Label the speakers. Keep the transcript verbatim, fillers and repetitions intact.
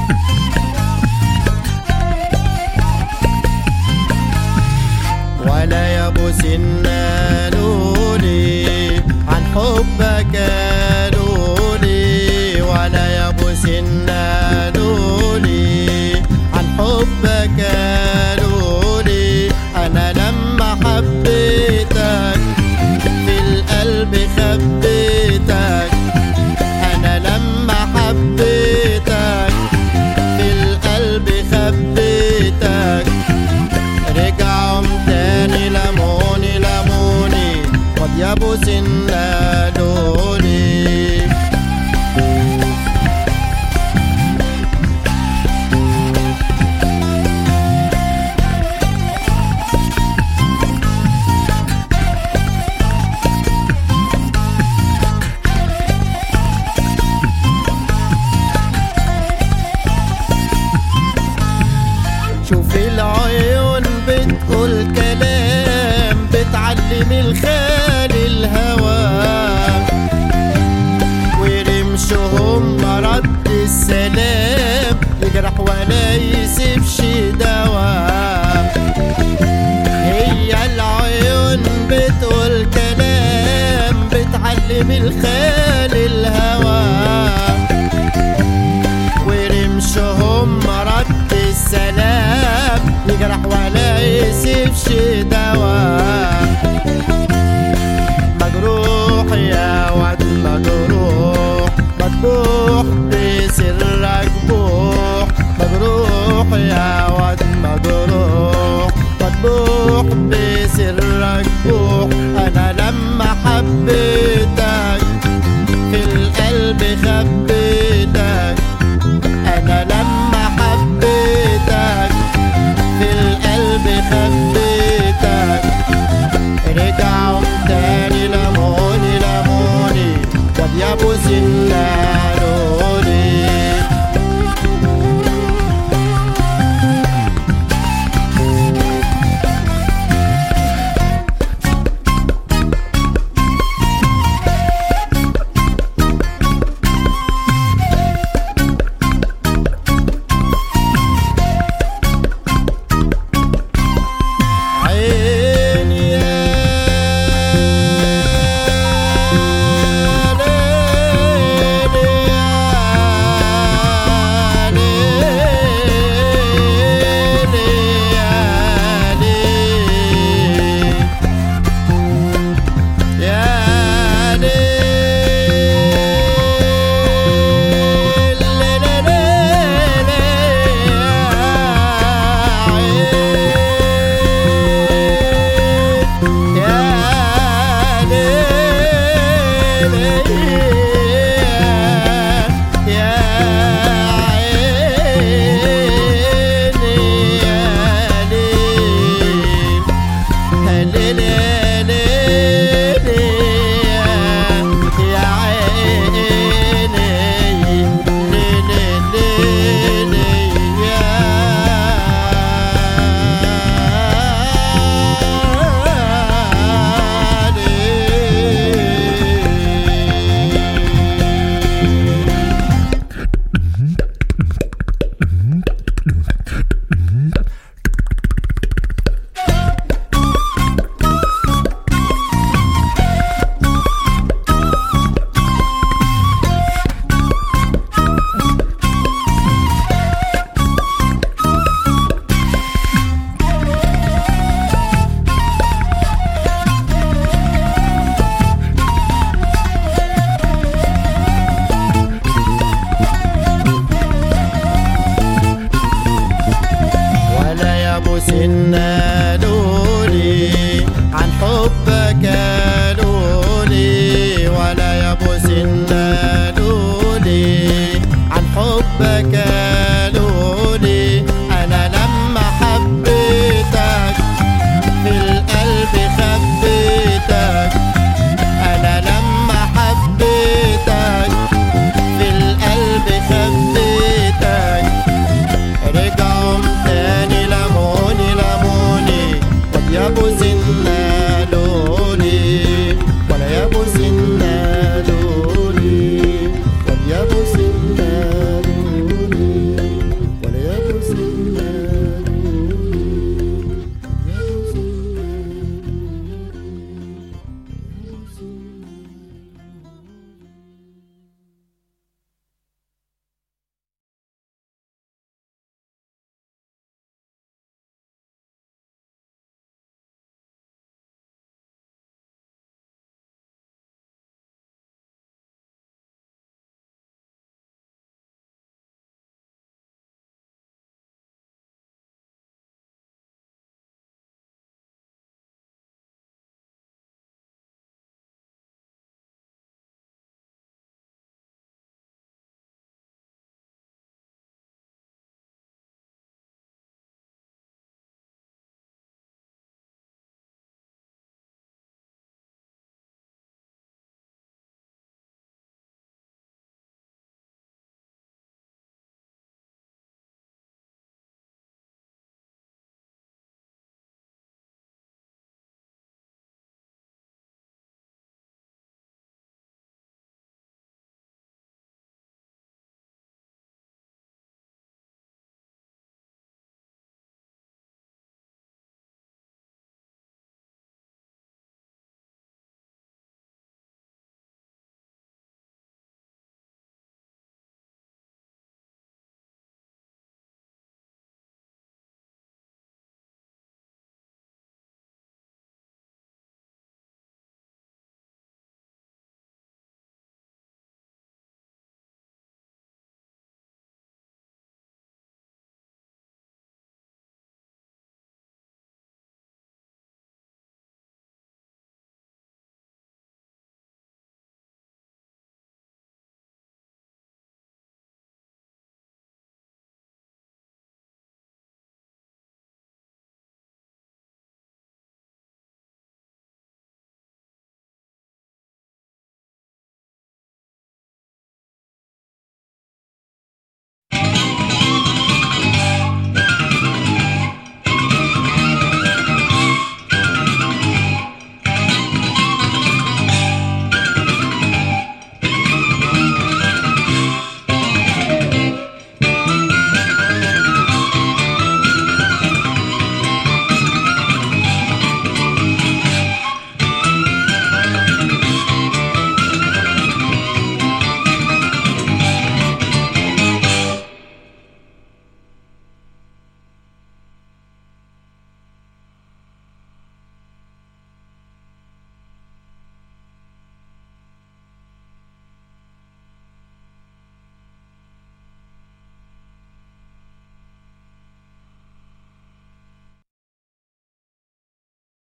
Speaker 1: ولا يا ابو سنان قولي عن حبك قولي، ولا يا ابو سنان قولي عن حبك قولي. انا لما حبيتك في القلب خبيتك، انا لما حبيتك في القلب خبيتك. رجعوا تاني لموني لموني خد يا ابو سنان قولي. شوف العيون بتقول كلام بتعلم الخال الهوى، ورمشهم رد السلام يجرح ولا يسيبش دواء. هي العيون بتقول كلام بتعلم الخال الهوى، ورمشهم رد السلام يجرح ولا يسيبش دواء. مجروح يا واد مجروح، مذبوح بسرك بوح. مجروح يا واد مجروح، مذبوح بسرك بوح. انا لما حبيتك في القلب خبيتك، انا لما حبيتك في القلب خبيتك. رجعوا تاني لموني لموني خد يا ابو سنان قولي. سنان قولي عن حبك قولي، ولا يا ابو سنان قولي عن حبك